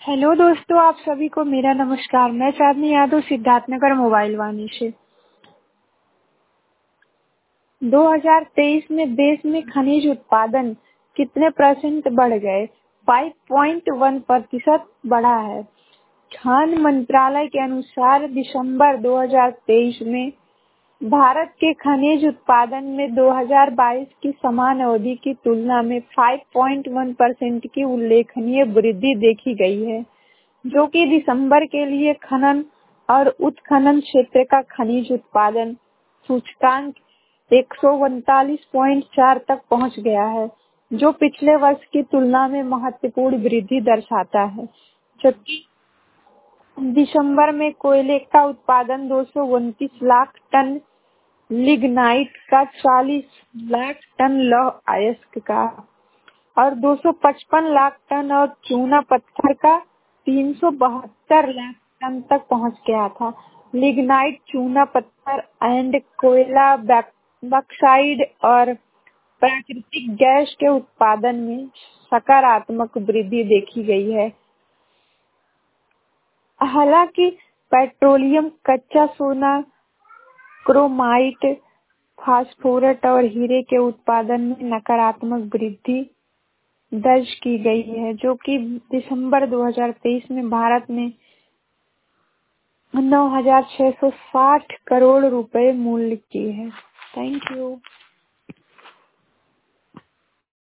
Hello दोस्तों, आप सभी को मेरा नमस्कार। मैं चांदनी यादव सिद्धार्थनगर मोबाइल वाणी से। 2023 में देश में खनिज उत्पादन कितने % बढ़ गए? 5.1% बढ़ा है। खान मंत्रालय के अनुसार दिसंबर 2023 में भारत के खनिज उत्पादन में 2022 की समान अवधि की तुलना में 5.1% की उल्लेखनीय वृद्धि देखी गई है, जो कि दिसंबर के लिए खनन और उत्खनन क्षेत्र का खनिज उत्पादन सूचकांक 139.4 तक पहुंच गया है, जो पिछले वर्ष की तुलना में महत्वपूर्ण वृद्धि दर्शाता है। जबकि दिसंबर में कोयले का उत्पादन 229 लाख टन, लिग्नाइट का 40 लाख टन, लौह अयस्क का और 255 लाख टन और चूना पत्थर का 372 लाख टन तक पहुंच गया था। लिग्नाइट, चूना पत्थर एंड कोयला, बॉक्साइट और प्राकृतिक गैस के उत्पादन में सकारात्मक वृद्धि देखी गई है। हालांकि पेट्रोलियम, कच्चा सोना, क्रोमाइट, फास्फोरस और हीरे के उत्पादन में नकारात्मक वृद्धि दर्ज की गई है, जो कि दिसंबर 2023 में भारत में 9,660 करोड़ रुपए मूल्य की है। Thank you.